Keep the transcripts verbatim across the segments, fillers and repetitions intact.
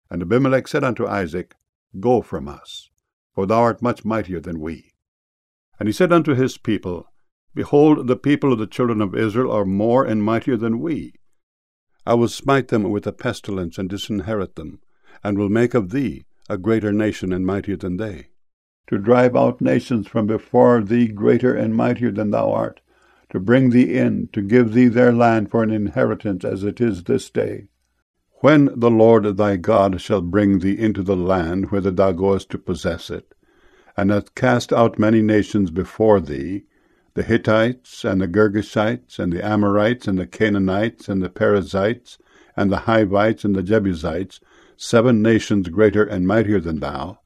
And Abimelech said unto Isaac, Go from us, for thou art much mightier than we. And he said unto his people, Behold, the people of the children of Israel are more and mightier than we. I will smite them with a pestilence, and disinherit them, and will make of thee a greater nation and mightier than they, to drive out nations from before thee greater and mightier than thou art, to bring thee in, to give thee their land for an inheritance as it is this day. When the Lord thy God shall bring thee into the land whither thou goest to possess it, and hath cast out many nations before thee, the Hittites, and the Girgashites, and the Amorites, and the Canaanites, and the Perizzites, and the Hivites, and the Jebusites, seven nations greater and mightier than thou.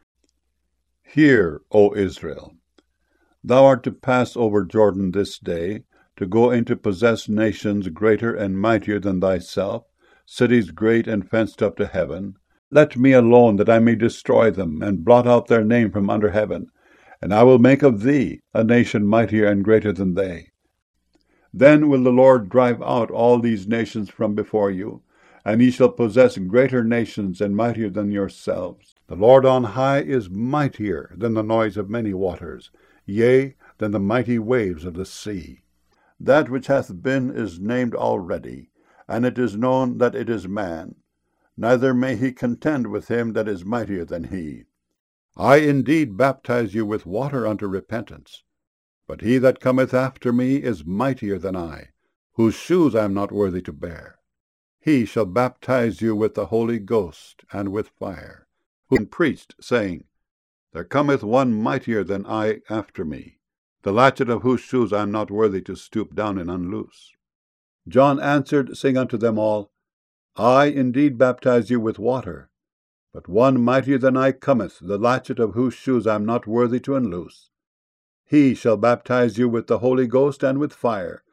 Hear, O Israel, thou art to pass over Jordan this day, to go in to possess nations greater and mightier than thyself, cities great and fenced up to heaven. Let me alone, that I may destroy them, and blot out their name from under heaven, and I will make of thee a nation mightier and greater than they. Then will the Lord drive out all these nations from before you, and ye shall possess greater nations and mightier than yourselves. The Lord on high is mightier than the noise of many waters, yea, than the mighty waves of the sea. That which hath been is named already, and it is known that it is man. Neither may he contend with him that is mightier than he. I indeed baptize you with water unto repentance, but he that cometh after me is mightier than I, whose shoes I am not worthy to bear. He shall baptize you with the Holy Ghost and with fire, who preached, saying, There cometh one mightier than I after me, the latchet of whose shoes I am not worthy to stoop down and unloose. John answered, saying unto them all, I indeed baptize you with water, but one mightier than I cometh, the latchet of whose shoes I am not worthy to unloose. He shall baptize you with the Holy Ghost and with fire,